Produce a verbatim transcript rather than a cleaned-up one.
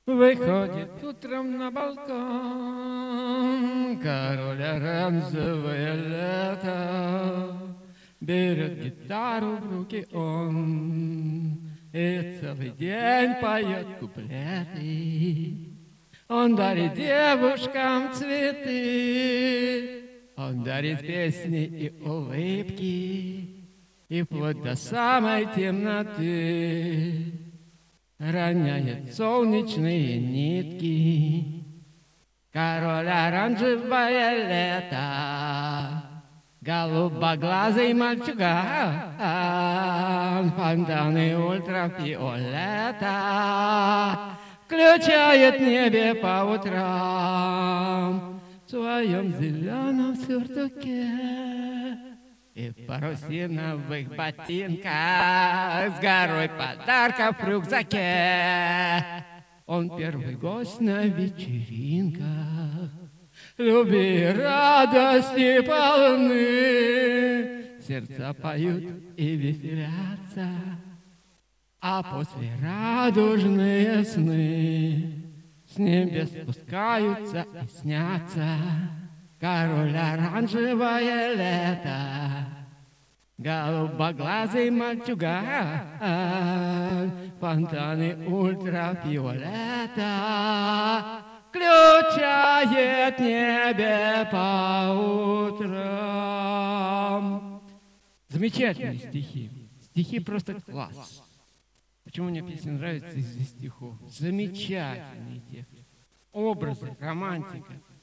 Выходит утром на балкон король оранжевое лето. Берет гитару в руки он и целый день поет куплеты. Он дарит девушкам цветы, он дарит песни и улыбки, и вплоть до самой темноты роняет солнечные нитки. Король оранжевое лето, голубоглазый мальчуган, фонтаны ультрафиолета включает небе по утрам в своем зеленом сюртуке и в парусиновых ботинках с горой подарков в рюкзаке. Он первый гость на вечеринках, любви и радости полны, сердца поют и веселятся, а после радужные сны с небес спускаются и снятся. Король оранжевое лето, голубоглазый мальчуган, фонтаны ультрафиолета включает небе по утрам. Замечательные стихи. Стихи просто класс. Почему мне песня нравится из-за стихов? Замечательные тексты. Образы, романтика.